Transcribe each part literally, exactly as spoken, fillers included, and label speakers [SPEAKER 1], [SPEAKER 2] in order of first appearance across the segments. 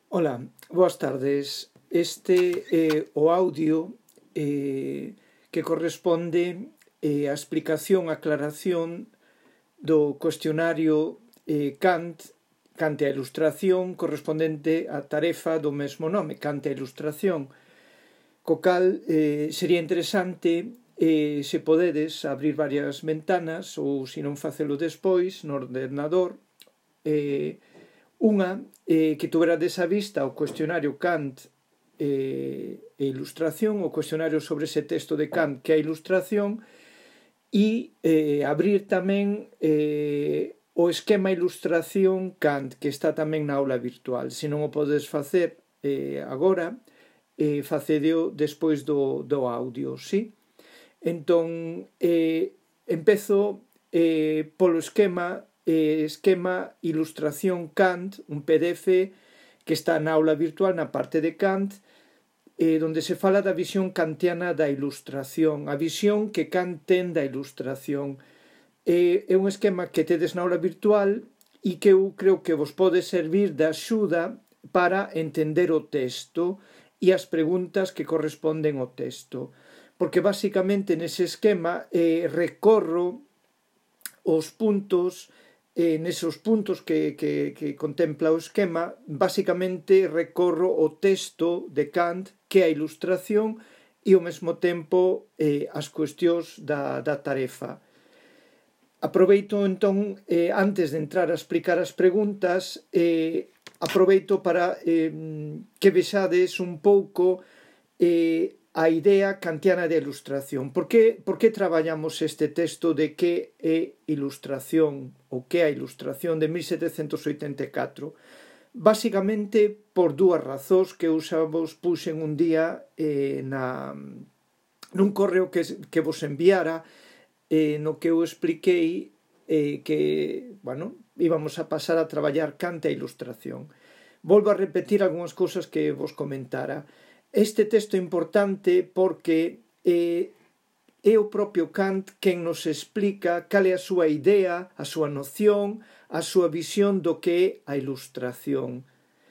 [SPEAKER 1] Ola, boas tardes. Este é o audio eh, que corresponde eh, á explicación, aclaración do cuestionario eh, Kant, Kant e a Ilustración, correspondente á tarefa do mesmo nome, Kant e a Ilustración, co cal eh, sería interesante eh, se podedes abrir varias ventanas ou se non facelo despois no ordenador, eh, unha eh, que tuverades a vista o cuestionario Kant eh, e Ilustración, o cuestionario sobre ese texto de Kant que é a Ilustración, e eh, abrir tamén eh, o esquema Ilustración Kant, que está tamén na aula virtual. Se non o podes facer eh, agora, eh, facedeo despois do, do audio, sí? Entón, eh, empezo eh, polo esquema eh, esquema Ilustración Kant, un P D F que está na aula virtual na parte de Kant, eh, onde se fala da visión kantiana da Ilustración, a visión que Kant ten da Ilustración. Eh, é un esquema que tedes na aula virtual e que eu creo que vos pode servir de axuda para entender o texto e as preguntas que corresponden ao texto. Porque basicamente nese esquema eh, recorro os puntos, eh, nesos puntos que, que, que contempla o esquema, basicamente recorro o texto de Kant, que é a Ilustración, e ao mesmo tempo eh, as cuestións da, da tarefa. Aproveito entón, eh, antes de entrar a explicar as preguntas, eh, aproveito para eh, que vexades un pouco eh, a idea kantiana de Ilustración. Por que, por que traballamos este texto de que é Ilustración ou que é a Ilustración de mil setecentos oitenta e catro? Basicamente por dúas razóns que eu xa vos puxen un día eh, na, nun correo que, que vos enviara eh, no que eu expliquei eh, que, bueno, íbamos a pasar a traballar Kant e a Ilustración. Volvo a repetir algunhas cousas que vos comentara. Este texto é importante porque eh, é o propio Kant quen nos explica cal é a súa idea, a súa noción, a súa visión do que é a Ilustración.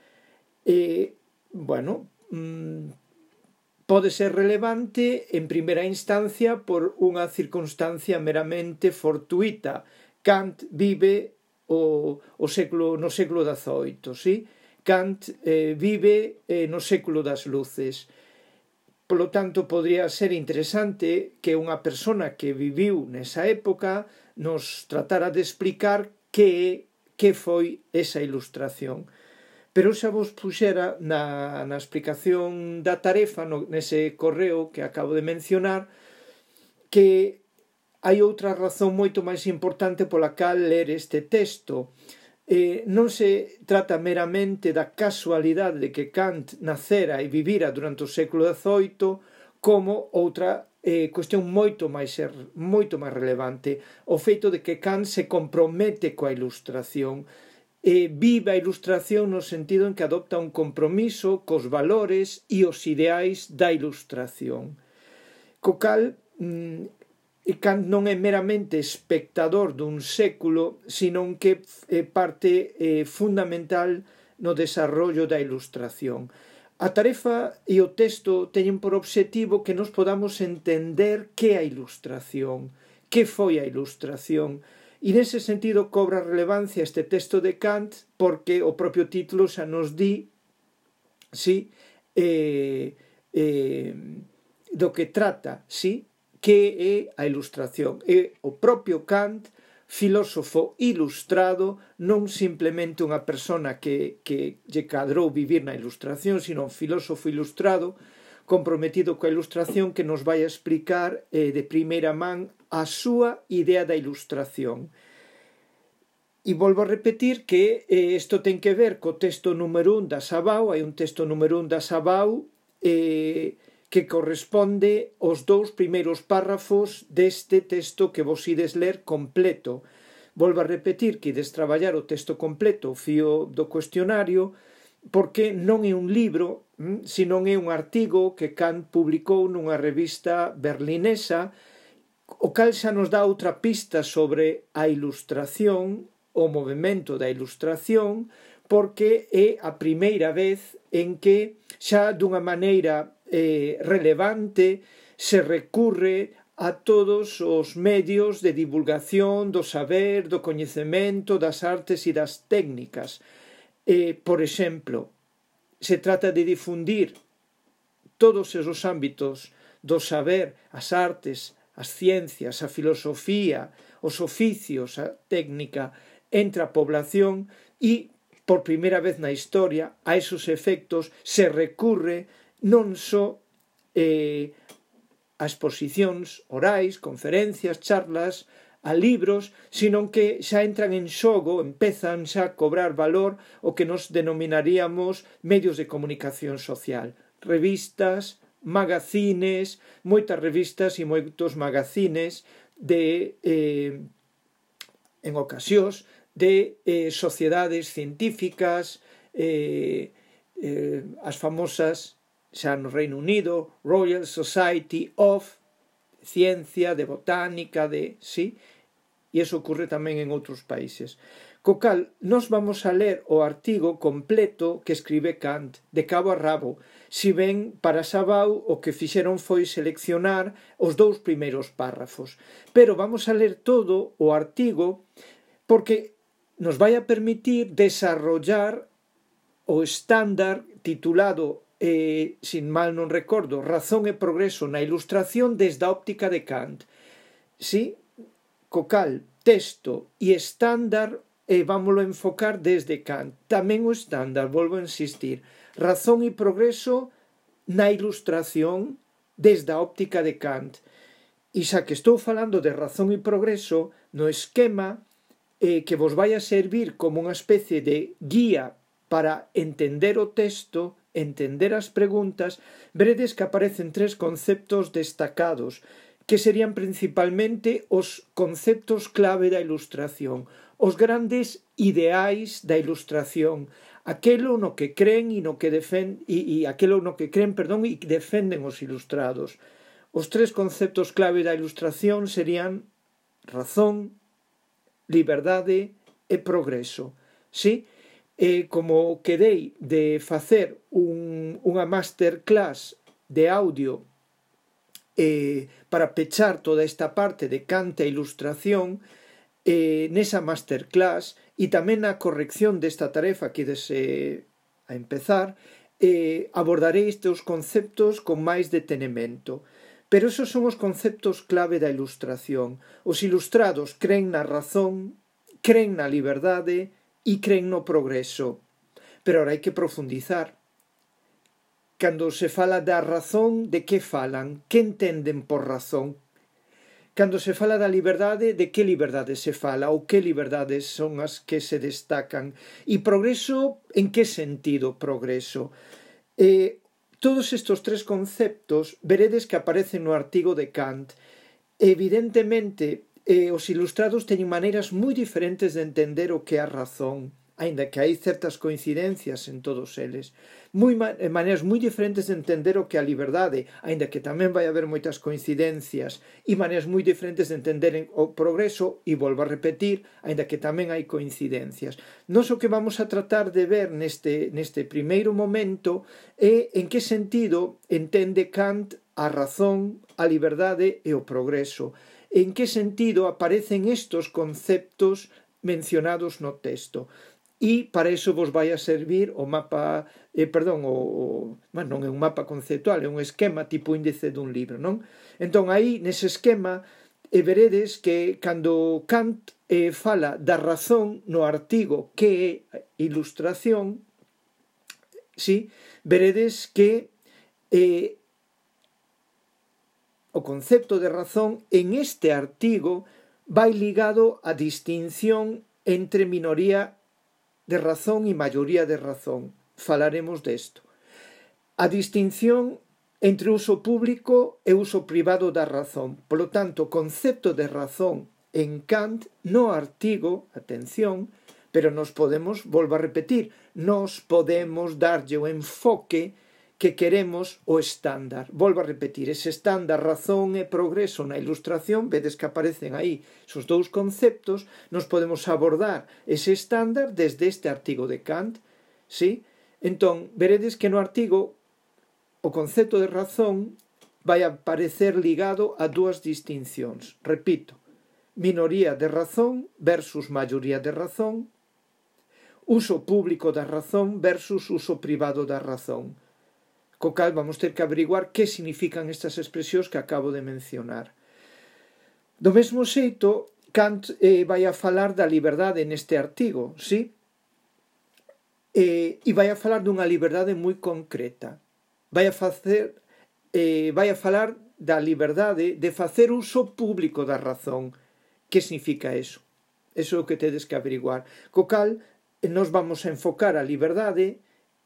[SPEAKER 1] E, bueno, mmm, pode ser relevante en primeira instancia por unha circunstancia meramente fortuita. Kant vive o, o século, no século dezaoito, sí? Kant eh, vive eh, no século das luces. Polo tanto, podría ser interesante que unha persona que viviu nesa época nos tratara de explicar que, que foi esa Ilustración. Pero xa vos puxera na, na explicación da tarefa, no, nese correo que acabo de mencionar, que hai outra razón moito máis importante pola cal ler este texto. Eh, non se trata meramente da casualidade de que Kant nacera e vivira durante o século dezaoito, como outra eh, cuestión moito máis, moito máis relevante, o feito de que Kant se compromete coa Ilustración. Eh, vive a Ilustración no sentido en que adopta un compromiso cos valores e os ideais da Ilustración. Co cal, mm, Kant non é meramente espectador dun século, senón que é parte eh, fundamental no desarrollo da Ilustración. A tarefa e o texto teñen por obxectivo que nos podamos entender que é a Ilustración, que foi a Ilustración. E nese sentido cobra relevancia este texto de Kant porque o propio título xa nos di sí, eh, eh, do que trata, sí, que é a Ilustración. É o propio Kant, filósofo ilustrado, non simplemente unha persona que, que lle cadrou vivir na Ilustración, sino un filósofo ilustrado comprometido coa Ilustración que nos vai a explicar eh, de primeira man a súa idea da Ilustración. E volvo a repetir que eh, isto ten que ver co texto número un da Sabau. Hai un texto número un da Sabau eh, que corresponde aos dous primeiros párrafos deste texto que vos ides ler completo. Volvo a repetir que ides traballar o texto completo, o fío do cuestionario, porque non é un libro, senón é un artigo que Kant publicou nunha revista berlinesa, o cal xa nos dá outra pista sobre a Ilustración, o movimento da Ilustración, porque é a primeira vez en que xa dunha maneira eh, relevante se recurre a todos os medios de divulgación do saber, do coñecemento, das artes e das técnicas. Eh, por exemplo, se trata de difundir todos esos ámbitos do saber, as artes, as ciencias, a filosofía, os oficios, a técnica entre a población e, por primeira vez na historia, a esos efectos se recurre non só eh, a exposicións orais, conferencias, charlas, a libros, sino que xa entran en xogo, empezan xa a cobrar valor o que nos denominaríamos medios de comunicación social. Revistas, magazines, moitas revistas e moitos magazines de, eh, en ocasións, de eh, sociedades científicas, eh, eh, as famosas, xa no Reino Unido, Royal Society of Ciencia, de Botánica, de... sí, e iso ocurre tamén en outros países. Co cal, nos vamos a ler o artigo completo que escribe Kant, de cabo a rabo. Si ben, para Sabau, o que fixeron foi seleccionar os dous primeiros párrafos. Pero vamos a ler todo o artigo porque nos vai a permitir desarrollar o estándar titulado, eh, sin mal non recordo, Razón e progreso na ilustración desde a óptica de Kant. Sí? Co cal, texto e estándar e vámoslo enfocar desde Kant. Tamén o estándar, volvo a insistir, razón e progreso na ilustración desde a óptica de Kant. E xa que estou falando de razón e progreso, no esquema eh, que vos vai a servir como unha especie de guía para entender o texto, entender as preguntas, veredes que aparecen tres conceptos destacados, que serían principalmente os conceptos clave da ilustración, os grandes ideais da ilustración, aquelo no que creen e no que defen e, e aquelo no que creen, perdón, e defenden os ilustrados. Os tres conceptos clave da ilustración serían razón, liberdade e progreso. Sí? E como quedei de facer un, unha masterclass de audio eh, para pechar toda esta parte de Kant e ilustración, eh, nesa masterclass e tamén na corrección desta tarefa que dese a empezar, eh, abordarei estes conceptos con máis detenimento. Pero esos son os conceptos clave da ilustración. Os ilustrados creen na razón, creen na liberdade e creen no progreso. Pero ahora hai que profundizar. Cando se fala da razón, de que falan? Que entenden por razón? Cando se fala da liberdade, de que liberdade se fala? Ou que liberdades son as que se destacan? E progreso, en que sentido progreso? Eh, todos estes tres conceptos veredes que aparecen no artigo de Kant. Evidentemente, eh, os ilustrados teñen maneiras moi diferentes de entender o que é a razón, aínda que hai certas coincidencias en todos eles. Moi, maneiras moi diferentes de entender o que é a liberdade, aínda que tamén vai haber moitas coincidencias, e maneiras moi diferentes de entender o progreso, e volvo a repetir, aínda que tamén hai coincidencias. Nos o que vamos a tratar de ver neste, neste primeiro momento é en que sentido entende Kant a razón, a liberdade e o progreso. En que sentido aparecen estes conceptos mencionados no texto. E para iso vos vai a servir o mapa, eh, perdón, o, o bueno, non é un mapa conceptual, é un esquema tipo índice dun libro, non? Entón aí, nese esquema, eh, veredes que cando Kant eh, fala da razón no artigo que é ilustración, sí, veredes que eh, o concepto de razón en este artigo vai ligado á distinción entre minoría de razón e maioría de razón. Falaremos desto. A distinción entre uso público e uso privado da razón. Polo tanto, o concepto de razón en Kant no artigo, atención, pero nos podemos, volvo a repetir, nos podemos darlle o enfoque que queremos o estándar. Volvo a repetir, ese estándar, razón e progreso na ilustración, vedes que aparecen aí esos dous conceptos, nos podemos abordar ese estándar desde este artigo de Kant, sí? Entón, veredes que no artigo o concepto de razón vai aparecer ligado a dúas distincións. Repito, minoría de razón versus maioría de razón, uso público da razón versus uso privado da razón. Co cal vamos ter que averiguar que significan estas expresións que acabo de mencionar. Do mesmo xeito, Kant eh, vai a falar da liberdade neste artigo, sí? Eh, e vai a falar dunha liberdade moi concreta. Vai a facer, eh, vai a falar da liberdade de facer uso público da razón. Que significa eso? Eso é o que tedes que averiguar. Co cal, nos vamos a enfocar a liberdade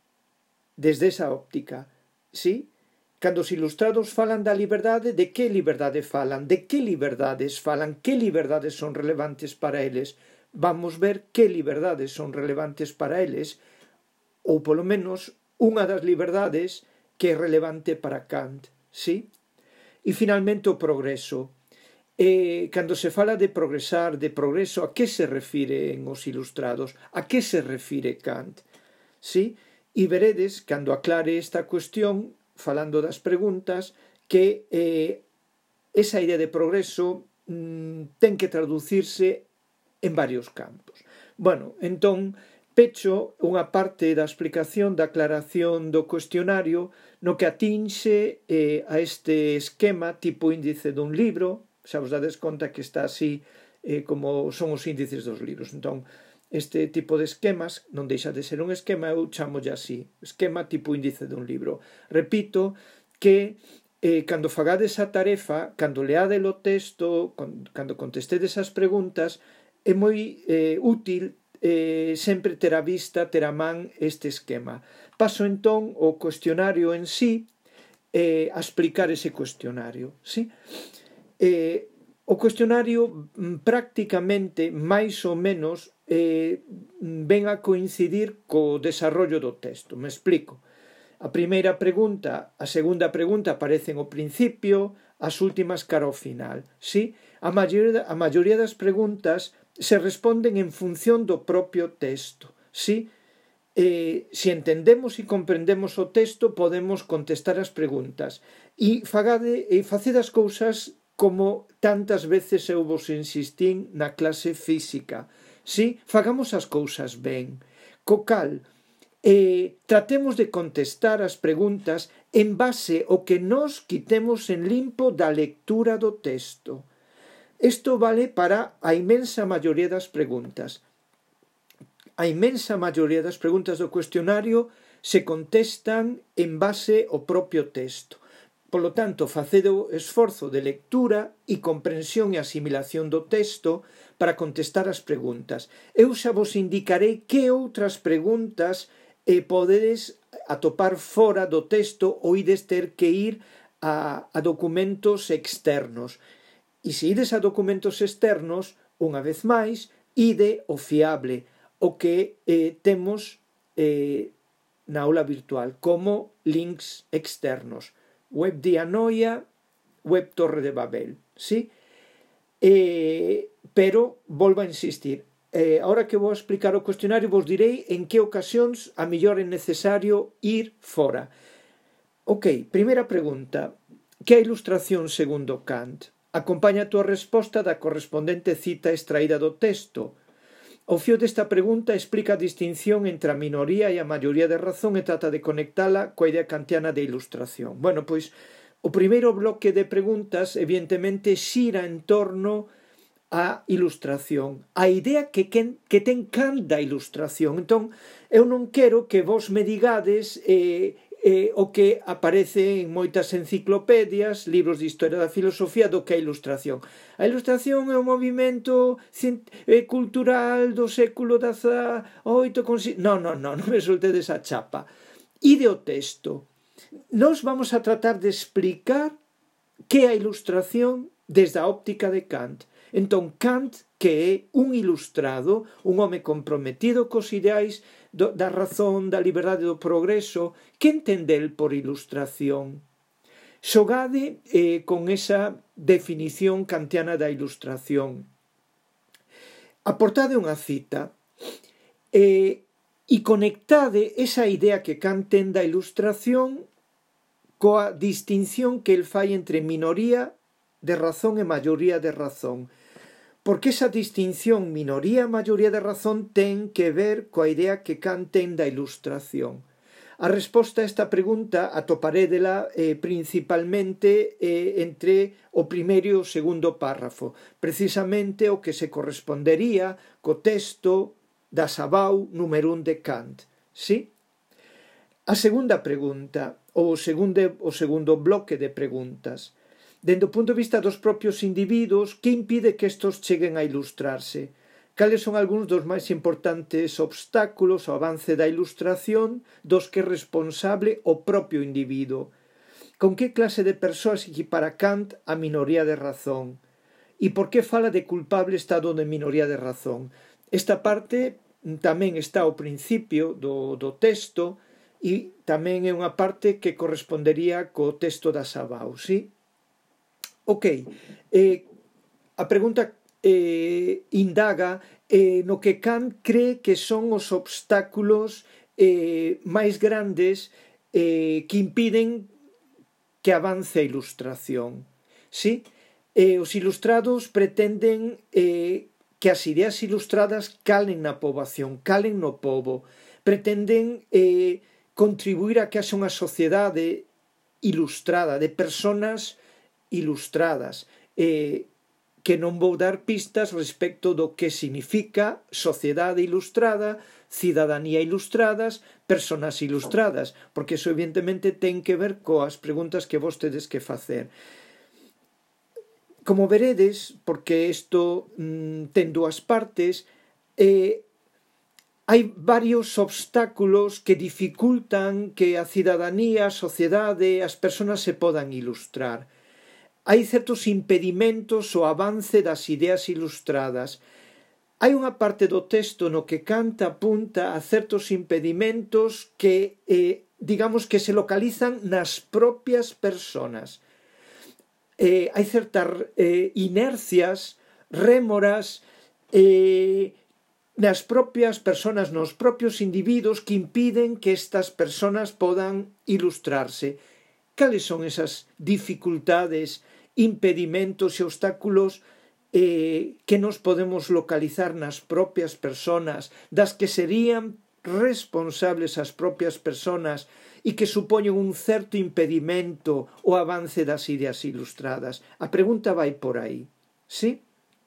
[SPEAKER 1] desde esa óptica. Sí? Cando os ilustrados falan da liberdade, de que liberdade falan? De que liberdades falan? Que liberdades son relevantes para eles? Vamos ver que liberdades son relevantes para eles, ou polo menos unha das liberdades que é relevante para Kant. Sí? E finalmente o progreso. Eh, cando se fala de progresar, de progreso, a que se refiren os ilustrados? A que se refire Kant? Sí? E veredes, cando aclare esta cuestión, falando das preguntas, que eh, esa idea de progreso mm, ten que traducirse en varios campos. Bueno, entón, pecho unha parte da explicación da aclaración do cuestionario no que atinxe eh, a este esquema tipo índice dun libro. Xa vos dades conta que está así eh, como son os índices dos libros. Entón, este tipo de esquemas non deixa de ser un esquema, eu chamolle así, esquema tipo índice dun libro. Repito que eh, cando fagades a tarefa, cando leades o texto, cando contestedes as preguntas, é moi eh, útil eh, sempre ter a vista, ter a man este esquema. Paso entón o cuestionario en sí eh, a explicar ese cuestionario. Sí? Eh, o cuestionario prácticamente máis ou menos eh, ven a coincidir co desarrollo do texto. Me explico. A primeira pregunta, a segunda pregunta aparecen ao principio, as últimas cara ao final. Sí? A maioría, a maioría das preguntas se responden en función do propio texto. Sí? Eh, se entendemos e comprendemos o texto, podemos contestar as preguntas. E fagade, e faced as cousas como tantas veces eu vos insistín na clase física. Sí? Fagamos as cousas ben. Co cal, eh, tratemos de contestar as preguntas en base ao que nos quitemos en limpo da lectura do texto. Isto vale para a inmensa maioría das preguntas. A inmensa maioría das preguntas do cuestionario se contestan en base ao propio texto. Polo tanto, faced o esforzo de lectura e comprensión e asimilación do texto para contestar as preguntas. Eu xa vos indicarei que outras preguntas eh, podedes atopar fora do texto ou ides ter que ir a, a documentos externos. E se ides a documentos externos, unha vez máis, ide o fiable, o que eh, temos eh, na aula virtual, como links externos. Web Dianoia, Web Torre de Babel, ¿sí? Eh, pero, volvo a insistir, eh, ahora que vou explicar o cuestionario vos direi en que ocasións a mellor é necesario ir fora. Ok, primeira pregunta. Que a ilustración segundo Kant? Acompaña a túa resposta da correspondente cita extraída do texto. O fío desta pregunta explica a distinción entre a minoría e a maioría de razón e trata de conectala coa idea kantiana de ilustración. Bueno, pois, o primeiro bloque de preguntas, evidentemente, xira en torno á ilustración, a idea que, que, que ten Kant da ilustración. Entón, eu non quero que vos me digades eh, eh, o que aparece en moitas enciclopedias, libros de historia da filosofía, do que é a ilustración. A ilustración é un movimento eh, cultural do século dezaoito. Consi... Non, non, non, non me soltedes a chapa. Ide o texto. Nos vamos a tratar de explicar que é a ilustración desde a óptica de Kant. Entón, Kant, que é un ilustrado, un home comprometido cos ideais do, da razón, da liberdade do progreso, que entende el por ilustración? Xogade eh, con esa definición kantiana da ilustración. Aportade unha cita eh, e conectade esa idea que Kant ten da ilustración coa distinción que el fai entre minoría de razón e maioría de razón. Porque esa distinción minoría e maioría de razón ten que ver coa idea que Kant ten da ilustración. A resposta a esta pregunta atoparédela eh, principalmente eh, entre o primeiro e o segundo párrafo, precisamente o que se correspondería co texto da Sabau número un de Kant. Sí? A segunda pregunta, ou o segundo, o segundo bloque de preguntas. Dende o punto de vista dos propios individuos, que impide que estos cheguen a ilustrarse? Cales son algúns dos máis importantes obstáculos ao avance da ilustración dos que é responsable o propio individuo? Con que clase de persoas equipara Kant a minoría de razón? E por que fala de culpable estado de minoría de razón? Esta parte tamén está ao principio do, do texto e tamén é unha parte que correspondería co texto da Sabau, sí? Ok, eh, a pregunta eh, indaga eh, no que Kant cree que son os obstáculos eh, máis grandes eh, que impiden que avance a ilustración. Sí? Eh, os ilustrados pretenden eh, que as ideas ilustradas calen na poboación, calen no pobo. Pretenden eh, contribuir a que haxa unha sociedade ilustrada, de personas ilustradas, eh, que non vou dar pistas respecto do que significa sociedade ilustrada, cidadanía ilustradas, personas ilustradas, porque iso evidentemente ten que ver coas preguntas que vos tedes que facer. Como veredes, porque isto mm, ten dúas partes, eh, hai varios obstáculos que dificultan que a cidadanía, a sociedade, as persoas se podan ilustrar. Hai certos impedimentos ao avance das ideas ilustradas. Hai unha parte do texto no que Kant apunta a certos impedimentos que, eh, digamos, que se localizan nas propias persoas. Eh, hai certas eh, inercias, rémoras, eh, nas propias persoas, nos propios individuos que impiden que estas persoas podan ilustrarse. Cales son esas dificultades, impedimentos e obstáculos eh, que nos podemos localizar nas propias persoas, das que serían responsables as propias persoas e que supoñen un certo impedimento ao avance das ideas ilustradas? A pregunta vai por aí, sí?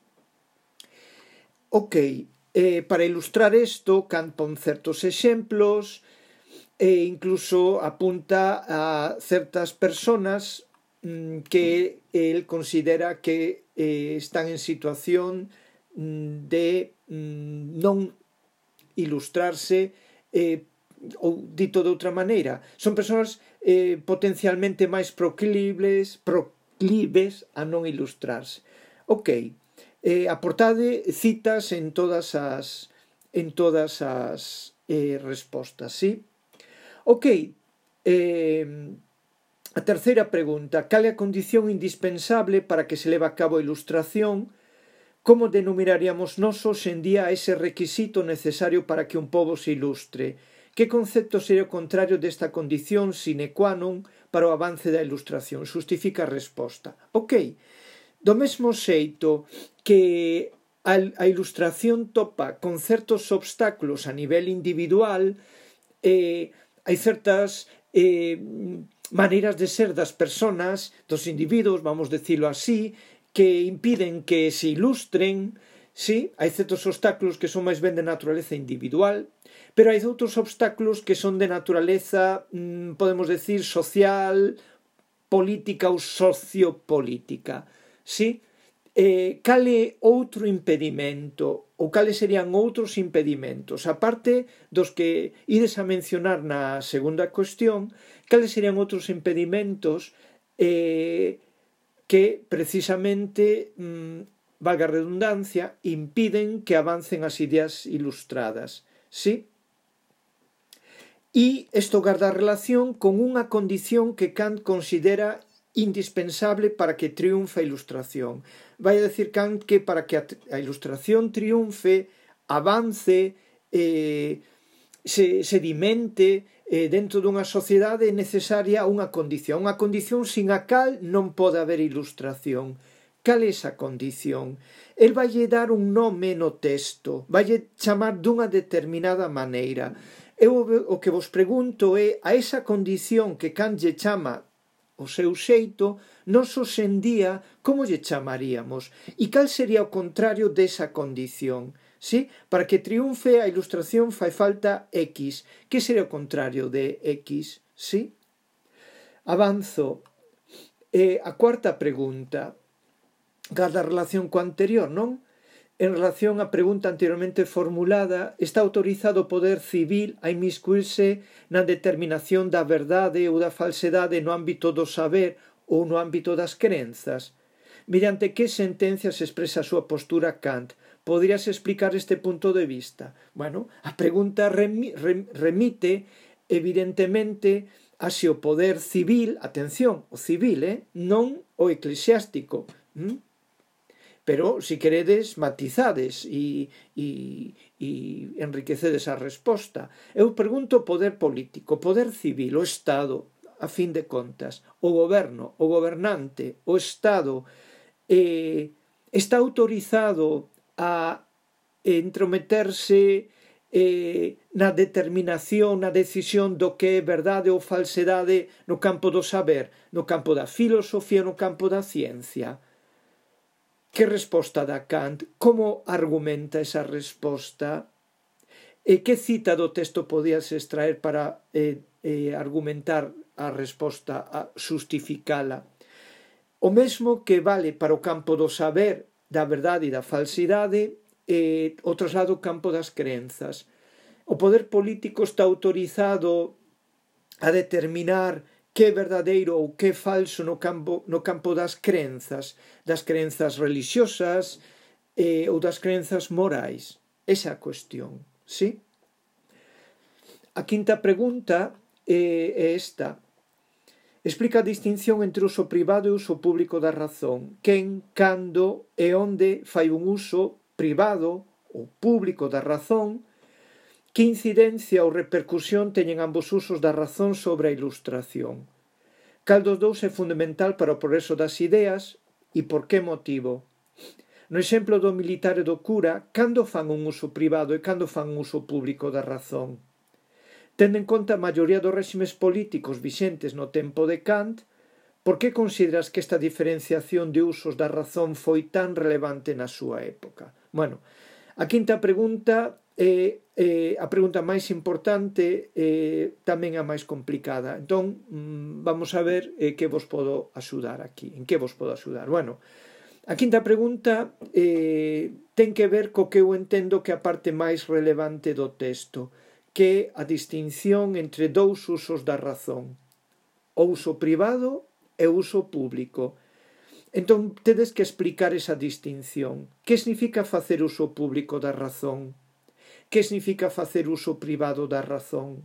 [SPEAKER 1] Ok, eh, para ilustrar isto, Kant pon certos exemplos e incluso apunta a certas persoas mm, que el considera que eh, están en situación mm, de mm, non ilustrarse, eh, ou dito de outra maneira, son persoas eh, potencialmente máis proclives, proclives a non ilustrarse. Ok, eh, aportade citas en todas as en todas as eh, respostas, sí? Ok, eh, a terceira pregunta, cal é a condición indispensable para que se leve a cabo a ilustración? Como denominaríamos nós hoxe en día ese requisito necesario para que un pobo se ilustre? Que concepto sería o contrario desta condición sine qua non para o avance da ilustración? Xustifica a resposta. Ok, do mesmo xeito que a, a ilustración topa con certos obstáculos a nivel individual, eh, hai certas eh, maneiras de ser das persoas, dos individuos, vamos decirlo así, que impiden que se ilustren, sí? Hai certos obstáculos que son máis ben de naturaleza individual, pero hai outros obstáculos que son de naturaleza, mm, podemos decir, social, política ou sociopolítica, sí? Eh, cale outro impedimento ou cales serían outros impedimentos, aparte dos que ides a mencionar na segunda cuestión, cales serían outros impedimentos eh, que precisamente mm, valga a redundancia, impiden que avancen as ideas ilustradas. ¿Sí? E isto garda relación con unha condición que Kant considera indispensable para que triunfe a Ilustración. Vai a decir Kant que para que a Ilustración triunfe, avance, eh, se sedimente eh, dentro dunha sociedade é necesaria unha condición, unha condición sin a cal non pode haber Ilustración. Cal é esa condición? El vaille dar un nome no texto, vaille chamar dunha determinada maneira. Eu o que vos pregunto é a esa condición que Kant lle chama o seu xeito, nós hoxe en día como lle chamaríamos? E cal sería o contrario desa condición? ¿Sí? Para que triunfe a Ilustración fai falta X. Que sería o contrario de X? ¿Sí? Avanzo. Eh, a cuarta pregunta. Garda relación co anterior, non? En relación á pregunta anteriormente formulada, está autorizado o poder civil a inmiscuirse na determinación da verdade ou da falsedade no ámbito do saber ou no ámbito das crenzas? Mediante que sentencias expresa a súa postura Kant? Poderías explicar este punto de vista? Bueno, a pregunta remi, rem, remite evidentemente a se o poder civil, atención, o civil, eh, non o eclesiástico, ¿m? Pero, si queredes, matizades e, e, e enriquecedes a resposta. Eu pregunto o poder político, o poder civil, o Estado, a fin de contas, o goberno, o gobernante, o Estado, eh, está autorizado a entrometerse eh, na determinación, na decisión do que é verdade ou falsedade no campo do saber, no campo da filosofía, no campo da ciencia. Que resposta dá Kant? Como argumenta esa resposta? E que cita do texto podías extraer para eh, eh, argumentar a resposta, a justificala? O mesmo que vale para o campo do saber, da verdade e da falsidade, eh, o traslado ao campo das crenzas. O poder político está autorizado a determinar que é verdadeiro ou que é falso no campo, no campo das crenzas, das crenzas religiosas eh, ou das crenzas morais. Esa é a cuestión, ¿sí? A quinta pregunta eh, é esta. Explica a distinción entre uso privado e uso público da razón. Quen, cando e onde fai un uso privado ou público da razón? Que incidencia ou repercusión teñen ambos usos da razón sobre a Ilustración? Cal dos dous é fundamental para o progreso das ideas e por que motivo? No exemplo do militar e do cura, cando fan un uso privado e cando fan un uso público da razón? Tendo en conta a maioría dos réximes políticos vixentes no tempo de Kant, por que consideras que esta diferenciación de usos da razón foi tan relevante na súa época? Bueno, a quinta pregunta é eh, a pregunta máis importante, eh, tamén a máis complicada. Entón, mm, vamos a ver eh, que vos podo axudar aquí. En que vos podo axudar? Bueno, a quinta pregunta eh, ten que ver co que eu entendo que a parte máis relevante do texto, que é a distinción entre dous usos da razón, o uso privado e o uso público. Entón, tedes que explicar esa distinción. Que significa facer uso público da razón? Que significa facer uso privado da razón?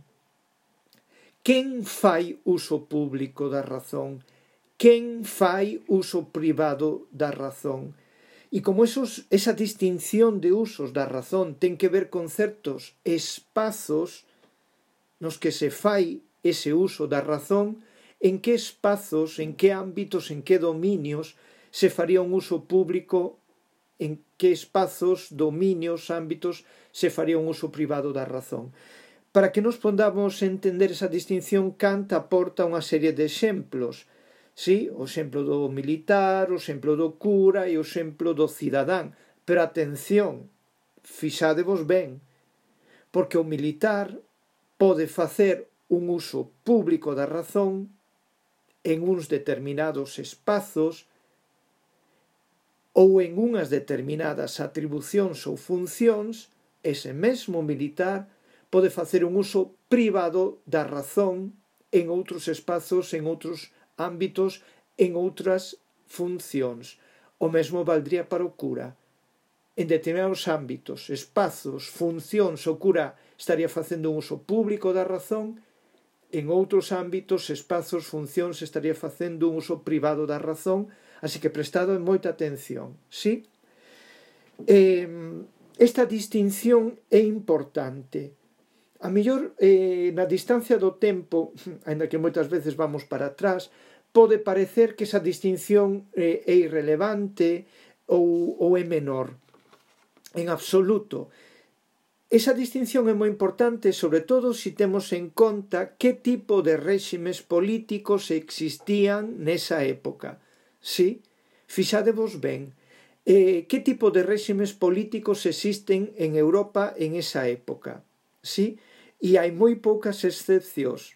[SPEAKER 1] Quen fai uso público da razón? Quen fai uso privado da razón? E como esos, esa distinción de usos da razón ten que ver con certos espazos nos que se fai ese uso da razón, en que espazos, en que ámbitos, en que dominios se faría un uso público, en que espazos, dominios, ámbitos se faría un uso privado da razón. Para que nos podamos entender esa distinción, Kant aporta unha serie de exemplos. Sí, o exemplo do militar, o exemplo do cura e o exemplo do cidadán. Pero atención, fixádevos ben, porque o militar pode facer un uso público da razón en uns determinados espazos ou en unhas determinadas atribucións ou funcións. Ese mesmo militar pode facer un uso privado da razón en outros espazos, en outros ámbitos, en outras funcións. O mesmo valdría para o cura. En determinados ámbitos, espazos, funcións, o cura estaría facendo un uso público da razón, en outros ámbitos, espazos, funcións, estaría facendo un uso privado da razón, así que prestado moita atención, sí? Eh, esta distinción é importante. A mellor, eh, na distancia do tempo, aínda que moitas veces vamos para atrás, pode parecer que esa distinción eh, é irrelevante ou, ou é menor. En absoluto. Esa distinción é moi importante, sobre todo se temos en conta que tipo de réximes políticos existían nesa época. Sí? Fixadevos ben. Eh, que tipo de réximes políticos existen en Europa en esa época? Sí? E hai moi poucas excepcións.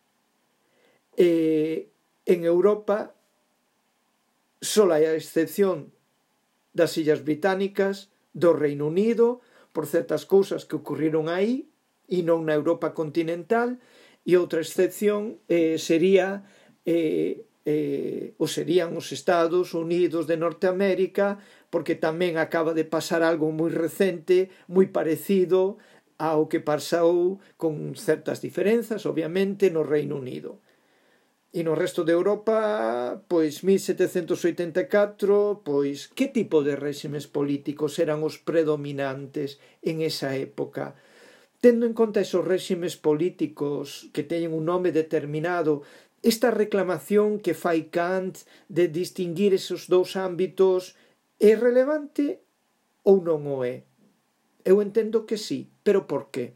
[SPEAKER 1] Eh, en Europa só hai a excepción das Illas Británicas, do Reino Unido, por certas cousas que ocurriron aí, e non na Europa continental, e outra excepción eh, sería eh, eh, ou serían os Estados Unidos de Norteamérica, porque tamén acaba de pasar algo moi recente, moi parecido ao que pasou con certas diferenzas, obviamente, no Reino Unido. E no resto de Europa, pois, mil setecentos oitenta e catro, pois, que tipo de réximes políticos eran os predominantes en esa época? Tendo en conta esos réximes políticos que teñen un nome determinado, esta reclamación que fai Kant de distinguir esos dous ámbitos é relevante ou non o é? Eu entendo que sí, pero por qué?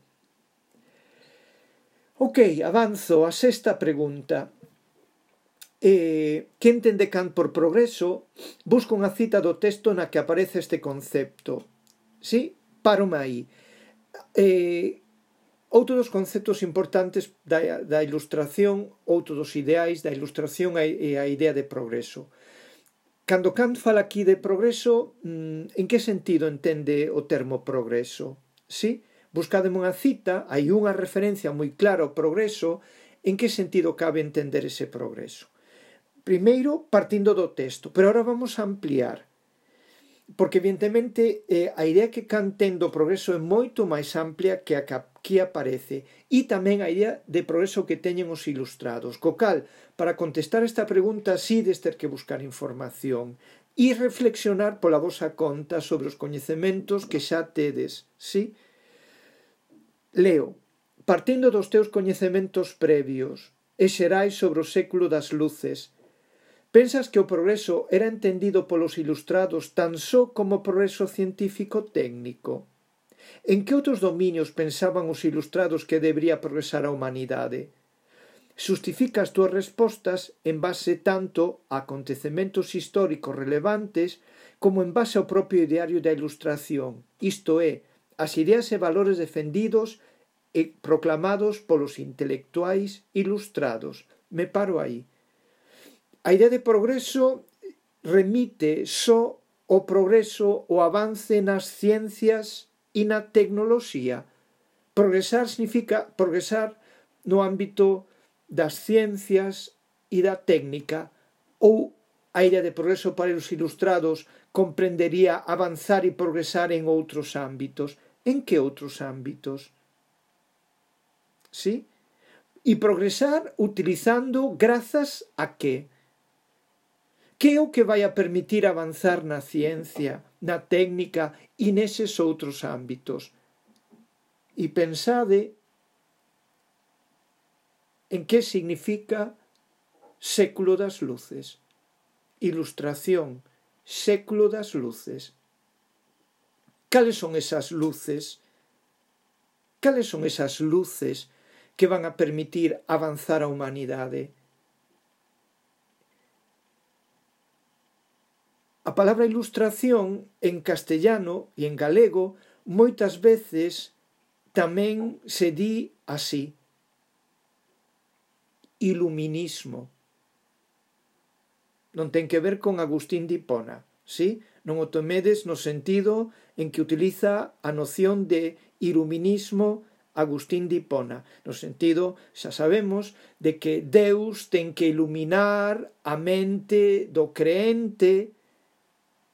[SPEAKER 1] Ok, avanzo a sexta pregunta. Eh, que entende Kant por progreso? Busco unha cita do texto na que aparece este concepto. Sí? Parome aí. Eh, outro dos conceptos importantes da, da ilustración, outro dos ideais da ilustración é a idea de progreso. Cando Kant fala aquí de progreso, en que sentido entende o termo progreso? Sí? Buscademe unha cita, hai unha referencia moi clara ao progreso, en que sentido cabe entender ese progreso? Primeiro, partindo do texto, pero ahora vamos a ampliar, porque evidentemente eh, a idea que Kant ten do progreso é moito máis amplia que a que aquí aparece, e tamén a idea de progreso que teñen os ilustrados, co cal, para contestar esta pregunta, si des ter que buscar información e reflexionar pola vosa conta sobre os coñecementos que xa tedes, si? Leo, partindo dos teus coñecementos previos e xerais sobre o século das luces, pensas que o progreso era entendido polos ilustrados tan só como progreso científico técnico? En que outros dominios pensaban os ilustrados que debería progresar a humanidade? Xustifica as túas respostas en base tanto a acontecementos históricos relevantes como en base ao propio ideario da ilustración, isto é, as ideas e valores defendidos e proclamados polos intelectuais ilustrados. Me paro aí. A idea de progreso remite só ao progreso, o avance nas ciencias e na tecnoloxía. Progresar significa progresar no ámbito das ciencias e da técnica, ou a idea de progreso para os ilustrados comprendería avanzar e progresar en outros ámbitos. En que outros ámbitos? Sí? E progresar utilizando grazas a que? Que é o que vai a permitir avanzar na ciencia, na técnica e neses outros ámbitos? E pensade en que significa século das luces. Ilustración, século das luces. Cales son esas luces? Cales son esas luces que van a permitir avanzar a humanidade? A palabra ilustración en castellano e en galego moitas veces tamén se di así. Iluminismo. Non ten que ver con Agustín de Hipona, sí? Non o tomedes no sentido en que utiliza a noción de iluminismo Agustín de Hipona, no sentido, xa sabemos, de que Deus ten que iluminar a mente do creente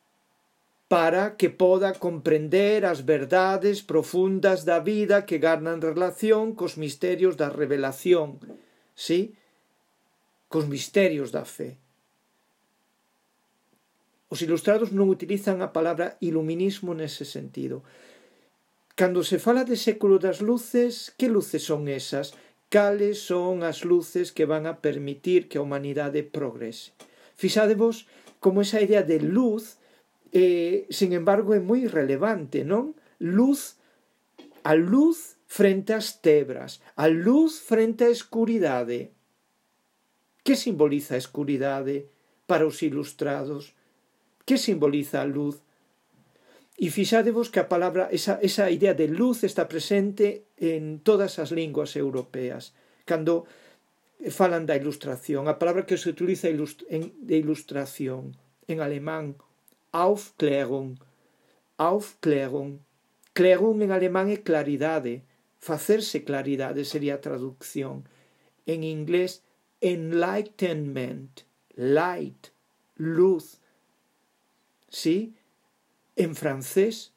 [SPEAKER 1] para que poda comprender as verdades profundas da vida que gardan relación cos misterios da revelación, ¿sí? Cos misterios da fe. Os ilustrados non utilizan a palabra iluminismo nese sentido. Cando se fala de século das luces, que luces son esas? Cales son as luces que van a permitir que a humanidade progrese? Fixadevos como esa idea de luz, eh, sin embargo, é moi relevante, non? Luz, a luz frente ás tebras, a luz frente á escuridade. Que simboliza a escuridade para os ilustrados? Que simboliza a luz? E fixadevos que a palabra, esa, esa idea de luz está presente en todas as linguas europeas. Cando falan da ilustración, a palabra que se utiliza de ilustración en alemán, Aufklärung, Aufklärung. Klärung en alemán é claridade, facerse claridade sería a traducción. En inglés, enlightenment, light, luz. ¿Sí? En francés,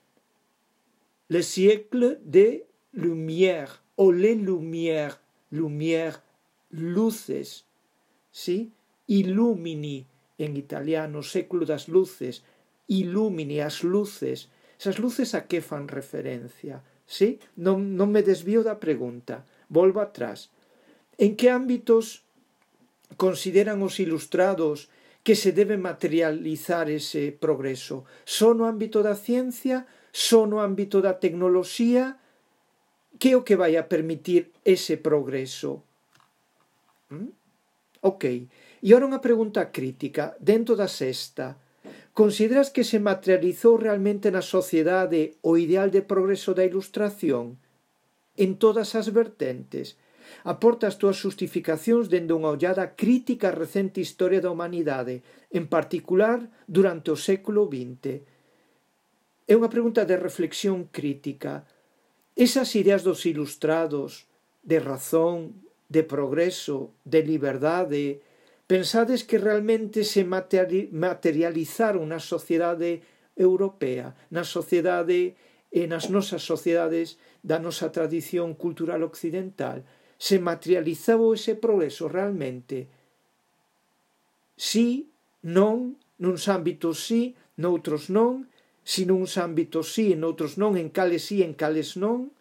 [SPEAKER 1] le siècle de lumière, o les lumières, lumière, luces, ¿sí? Illumini, en italiano, século das luces, illumini, as luces. Esas luces a que fan referencia? ¿Sí? Non, non me desvío da pregunta, volvo atrás. En que ámbitos consideran os ilustrados que se debe materializar ese progreso? Só no ámbito da ciencia? Só no ámbito da tecnoloxía? Que é o que vai a permitir ese progreso? ¿Mm? Ok. E ora unha pregunta crítica, dentro da sexta. Consideras que se materializou realmente na sociedade o ideal de progreso da ilustración? En todas as vertentes? Aporta as túas justificacións dende unha ollada crítica á recente historia da humanidade, en particular durante o século vinte. É unha pregunta de reflexión crítica. Esas ideas dos ilustrados, de razón, de progreso, de liberdade, pensades que realmente se materializaron na sociedade europea, na sociedade e nas nosas sociedades da nosa tradición cultural occidental? Se materializou ese progreso realmente? Sí, non, nuns ámbitos sí, noutros non, si nuns ámbitos sí, noutros non, en cales sí, en cales non.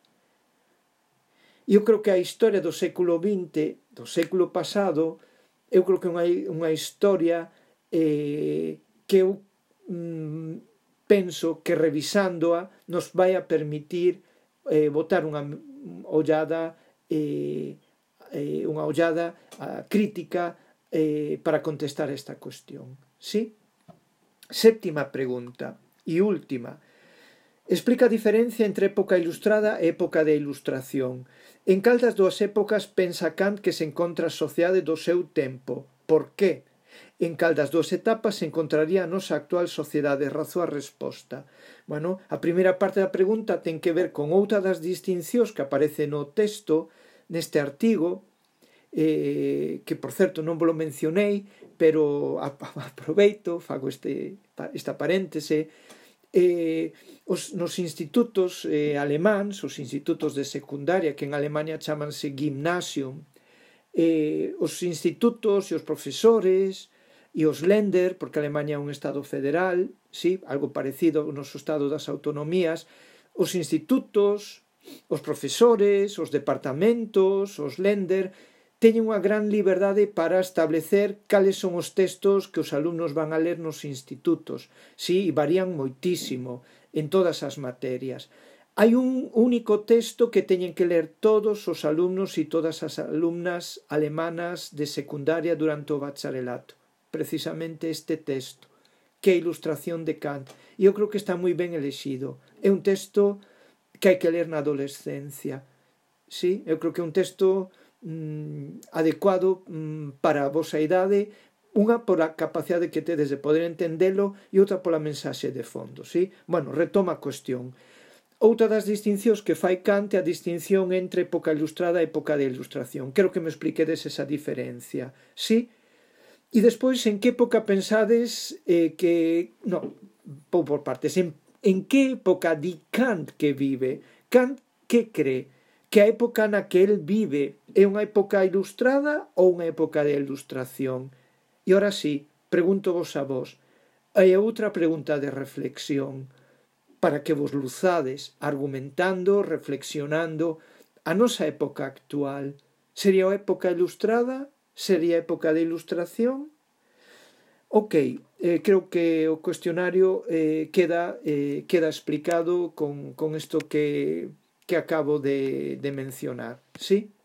[SPEAKER 1] Eu creo que a historia do século vinte, do século pasado, eu creo que é unha, unha historia eh, que eu mm, penso que revisándoa nos vai a permitir eh, botar unha ollada Eh, eh, unha ollada uh, crítica eh, para contestar esta cuestión. ¿Sí? Séptima pregunta e última. Explica a diferencia entre época ilustrada e época de ilustración. En cal das dúas épocas pensa Kant que se encontra a sociedade do seu tempo? Por qué? En cal das dúas etapas se encontraría a nosa actual sociedade? Razón a resposta. Bueno, a primeira parte da pregunta ten que ver con outra das distincións que aparece no texto, neste artigo, eh, que por certo non vos lo mencionei, pero aproveito, fago este, esta paréntese, eh, os, nos institutos eh, alemáns, os institutos de secundaria, que en Alemania chamanse Gymnasium, eh, os institutos e os profesores e os Länder, porque Alemania é un estado federal, sí, algo parecido ao noso estado das autonomías, os institutos, os profesores, os departamentos, os Länder, teñen unha gran liberdade para establecer cales son os textos que os alumnos van a ler nos institutos. Sí, e varían moitísimo en todas as materias. Hai un único texto que teñen que ler todos os alumnos e todas as alumnas alemanas de secundaria durante o bacharelato. Precisamente este texto, que é a Ilustración de Kant. E eu creo que está moi ben elexido. É un texto que hai que ler na adolescencia. Sí? Eu creo que é un texto mm, adecuado mm, para a vosa idade, unha pola capacidade que tedes de poder entendelo e outra pola mensaxe de fondo. Sí? Bueno, retoma a cuestión. Outra das distincións que fai Kant é a distinción entre época ilustrada e época de ilustración. Quero que me expliquedes esa diferencia. Sí? E despois, en que época pensades eh, que... Non, vou por partes. En, en que época di Kant que vive? Kant que cree? Que a época na que el vive é unha época ilustrada ou unha época de ilustración? E ora sí, pregunto vos a vos. Hai outra pregunta de reflexión para que vos luzades, argumentando, reflexionando. A nosa época actual sería a época ilustrada? Sería a época de ilustración? Ok, eh, creo que o cuestionario eh, queda, eh, queda explicado con, con isto que, que acabo de, de mencionar, ¿sí?